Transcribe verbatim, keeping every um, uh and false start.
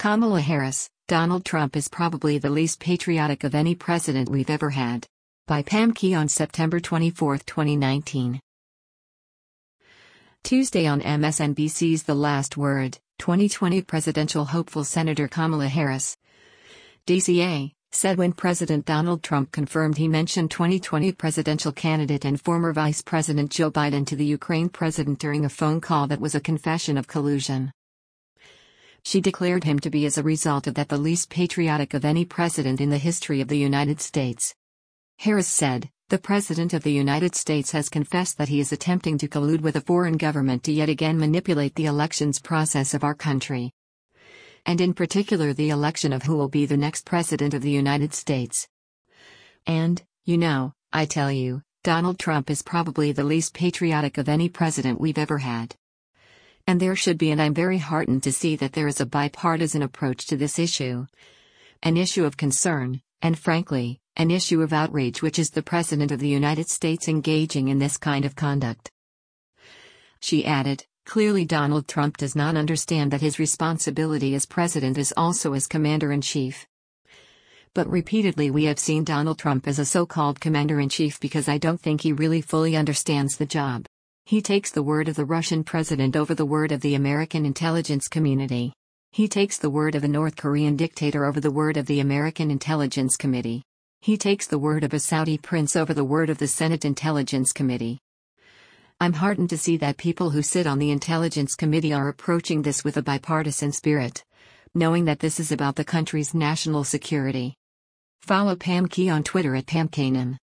Kamala Harris, Donald Trump is probably the least patriotic of any president we've ever had. By Pam Key on September twenty-fourth, twenty nineteen. Tuesday on M S N B C's The Last Word, twenty twenty presidential hopeful Senator Kamala Harris, D C A, said when President Donald Trump confirmed he mentioned twenty twenty presidential candidate and former Vice President Joe Biden to the Ukraine president during a phone call that was a confession of collusion. She declared him to be as a result of that the least patriotic of any president in the history of the United States. Harris said, "The President of the United States has confessed that he is attempting to collude with a foreign government to yet again manipulate the elections process of our country. And in particular the election of who will be the next President of the United States. And, you know, I tell you, Donald Trump is probably the least patriotic of any president we've ever had. And there should be, and I'm very heartened to see that there is a bipartisan approach to this issue. An issue of concern, and frankly, an issue of outrage, which is the President of the United States engaging in this kind of conduct." She added, "Clearly Donald Trump does not understand that his responsibility as president is also as commander-in-chief. But repeatedly we have seen Donald Trump as a so-called commander-in-chief because I don't think he really fully understands the job. He takes the word of the Russian president over the word of the American intelligence community. He takes the word of a North Korean dictator over the word of the American Intelligence Committee. He takes the word of a Saudi prince over the word of the Senate Intelligence Committee. I'm heartened to see that people who sit on the Intelligence Committee are approaching this with a bipartisan spirit, knowing that this is about the country's national security." Follow Pam Key on Twitter at Pam Kanan.